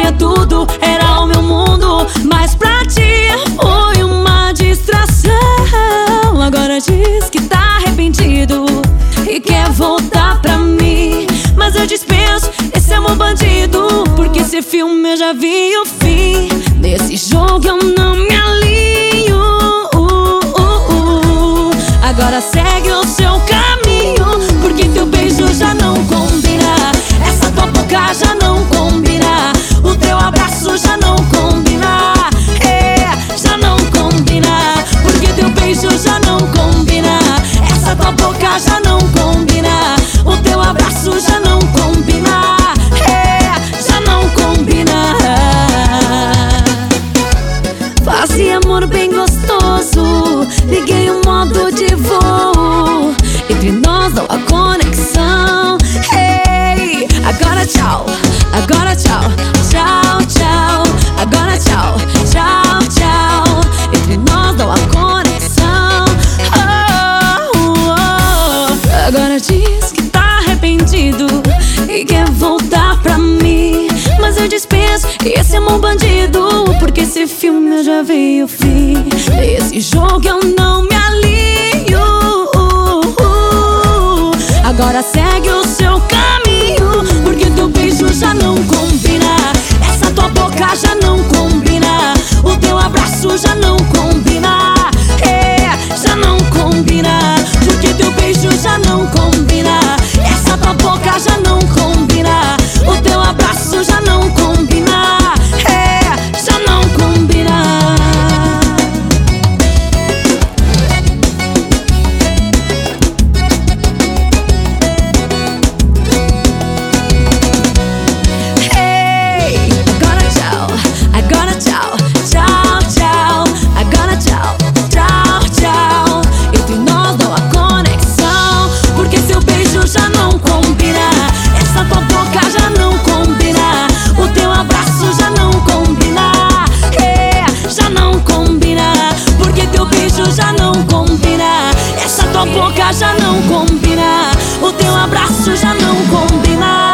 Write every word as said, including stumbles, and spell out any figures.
tinha tudo, era o meu mundo, mas pra ti foi uma distração. Agora diz que tá arrependido e quer voltar pra mim, mas eu dispenso esse amor bandido, porque esse filme eu já vi o fim. Nesse jogo eu não me alinho. uh, uh, uh. Agora segue o seu caminho, porque teu beijo já não combina, essa tua boca já não combina, o teu abraço já não combina. É, já não combina, porque teu beijo já não combina, essa tua boca já não combina, o teu abraço já não combina. É, já não combina. Fazia amor bem gostoso, liguei o modo de voo, entre nós não há conexão. Hey, agora tchau, agora tchau, tchau, tchau. Agora tchau, tchau, tchau. Entre nós não há conexão. Oh, oh, oh. Agora diz que tá arrependido e quer voltar pra mim, mas eu dispenso esse amor bandido, porque esse filme eu já vi o fim. Esse jogo eu não me alinho. Agora segue o seu caminho, porque teu beijo já não combina, essa tua boca já não combina, o teu abraço já não combina. É, já não combina, porque teu beijo já não combina, essa tua boca já não combina, o teu abraço já não combina. É, já não combina. Já não combina, essa tua boca já não combina, o teu abraço já não combina.